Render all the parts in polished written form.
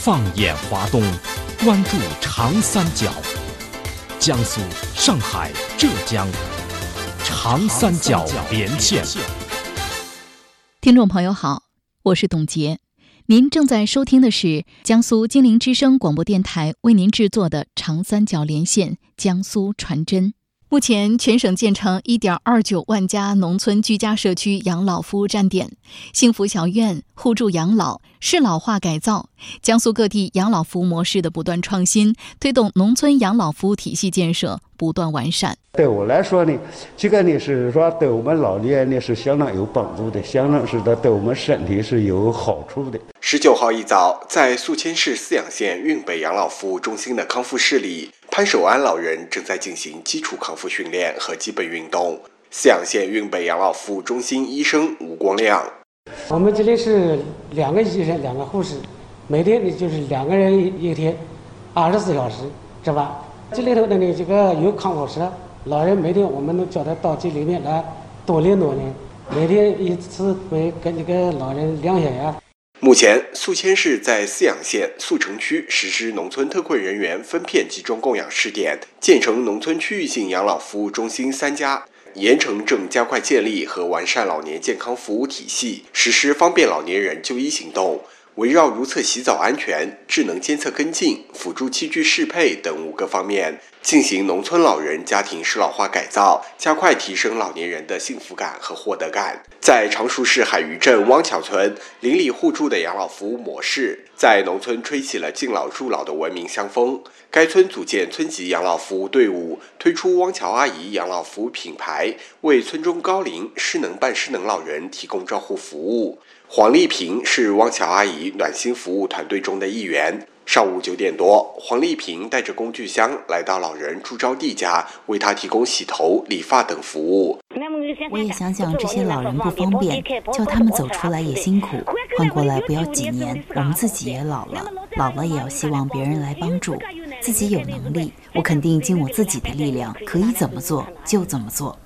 放眼华东，关注长三角，江苏、上海、浙江，长三角连线。 听众朋友好，我是董洁，您正在收听的是江苏金陵之声广播电台为您制作的长三角连线江苏传真。目前全省建成 1.29 万家农村居家社区养老服务站点，幸福小院、互助养老、适老化改造，江苏各地养老服务模式的不断创新，推动农村养老服务体系建设不断完善。 对我来说呢，这个呢是说对我们老年人呢是相当有帮助的，相当是对我们身体是有好处的。 19号一早，在宿迁市泗阳县运北养老服务中心的康复室里，潘守安老人正在进行基础康复训练和基本运动。泗阳县运北养老服务中心医生吴光亮： 我们这里是2个医生2个护士，每天就是2个人一天，24小时，是吧？这里头的这个有康复室，老人每天我们都叫他到这里面来多练，每天一次会跟这个老人量血压。 目前，宿迁市在泗阳县宿城区实施农村特困人员分片集中供养试点，建成农村区域性养老服务中心3家。盐城正加快建立和完善老年健康服务体系，实施方便老年人就医行动，围绕如厕洗澡安全、智能监测跟进、辅助器具适配等5个方面，进行农村老人家庭适老化改造，加快提升老年人的幸福感和获得感。在常熟市海鱼镇汪桥村，邻里互助的养老服务模式，在农村吹起了敬老助老的文明香风。该村组建村级养老服务队伍，推出汪桥阿姨养老服务品牌，为村中高龄、失能半失能老人提供照护服务。黄丽萍是汪桥阿姨暖心服务团队中的一员。上午9点多，黄丽萍带着工具箱来到老人朱招娣家，为他提供洗头、理发等服务。 我也想想这些老人不方便，叫他们走出来也辛苦，换过来不要几年，我们自己也老了，老了也要希望别人来帮助，自己有能力，我肯定尽我自己的力量，可以怎么做就怎么做。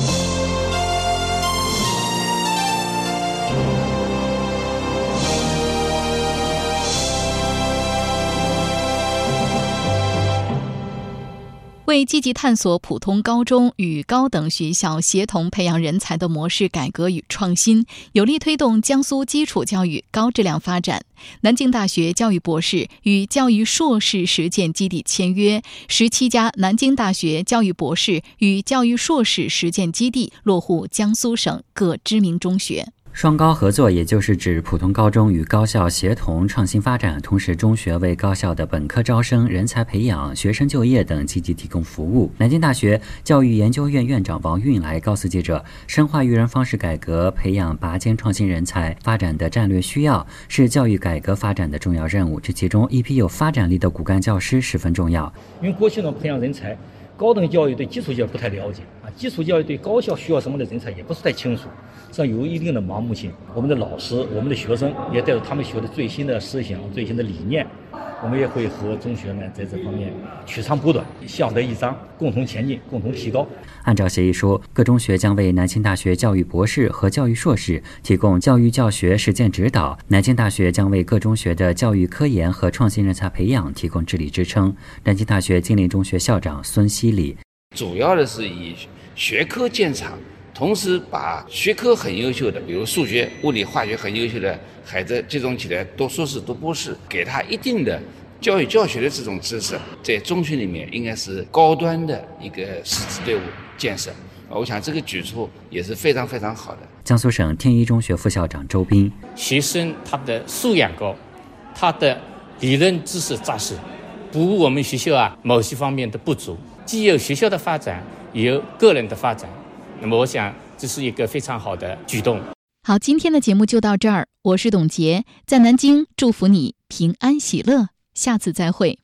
为积极探索普通高中与高等学校协同培养人才的模式改革与创新，有力推动江苏基础教育高质量发展，南京大学教育博士与教育硕士实践基地签约，17家南京大学教育博士与教育硕士实践基地落户江苏省各知名中学。 双高合作也就是指普通高中与高校协同创新发展，同时中学为高校的本科招生、人才培养、学生就业等积极提供服务。南京大学教育研究院院长王运来告诉记者，深化育人方式改革，培养拔尖创新人才发展的战略需要，是教育改革发展的重要任务。这其中一批有发展力的骨干教师十分重要。 因为过去呢，培养人才，高等教育对基础教育不太了解基础教育对高校需要什么的人才也不是太清楚，实际上有一定的盲目性。我们的老师、我们的学生也带着他们学的最新的思想、最新的理念，我们也会和中学们在这方面取长补短，相得益彰，共同前进，共同提高。 按照协议书，各中学将为南京大学教育博士和教育硕士提供教育教学实践指导，南京大学将为各中学的教育科研和创新人才培养提供治理支撑。南京大学金陵中学校长孙希礼： 主要的是以学科建厂，同时把学科很优秀的，比如数学、物理、化学很优秀的孩子集中起来，读硕士、读博士，给他一定的教育教学的这种知识，在中学里面应该是高端的一个师资队伍建设。我想这个举措也是非常非常好的。 江苏省天一中学副校长周斌： 学生他的素养高，他的理论知识扎实，补我们学校某些方面的不足，既有学校的发展，也有个人的发展。那么我想这是一个非常好的举动。 好，今天的节目就到这儿，我是董洁，在南京祝福你平安喜乐，下次再会。